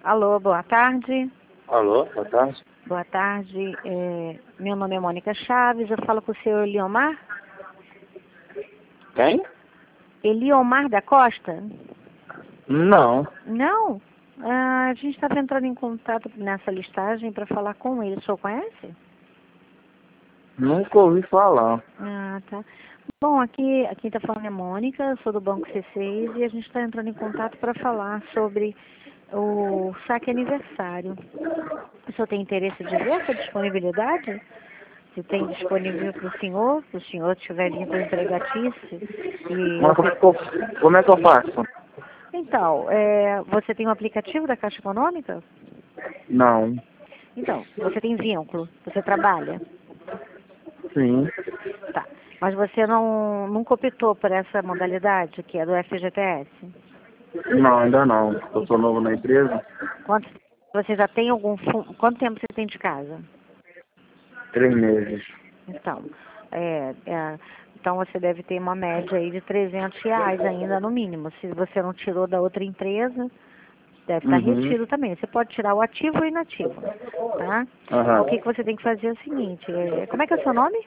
Alô, boa tarde. Alô, boa tarde. Boa tarde. Meu nome é Mônica Chaves. Eu falo com o senhor Eliomar? Quem? Eliomar da Costa? Não, Não? A gente estava entrando em contato nessa listagem para falar com ele. O senhor conhece? nunca ouvi falar. Ah, tá. Bom, aqui está falando é Mônica, eu sou do Banco C6 e a gente está entrando em contato para falar sobre o saque aniversário. O senhor tem interesse de ver essa disponibilidade? Se tem disponível para o senhor, se o senhor estiver vindo empregatício. Mas como é que eu faço? Então, você tem um aplicativo da Caixa Econômica? Não. Então, você tem vínculo, você trabalha? Sim. Tá. Mas você nunca optou por essa modalidade, que é do FGTS? Não, ainda não. Eu sou novo na empresa. Você já tem quanto tempo você tem de casa? 3 meses. Então, então você deve ter uma média aí de R$ 300 ainda no mínimo. Se você não tirou da outra empresa, deve estar Uhum. retido também. Você pode tirar o ativo ou o inativo, tá? Aham. O que você tem que fazer é o seguinte, como é que é o seu nome?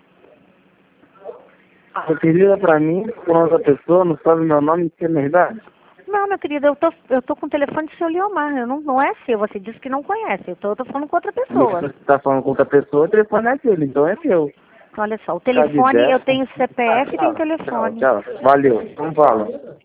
Você liga pra mim com outra pessoa, não sabe meu nome, que é verdade? Não, meu querido, eu tô com o telefone do seu Leomar, não é seu, você disse que não conhece, eu tô falando com outra Mas se pessoa. você tá falando com outra pessoa, o telefone é dele, então é seu. Olha só, o Tá de telefone, eu dessa. tenho CPF e tenho Tchau, telefone. tchau. Valeu. Não fala.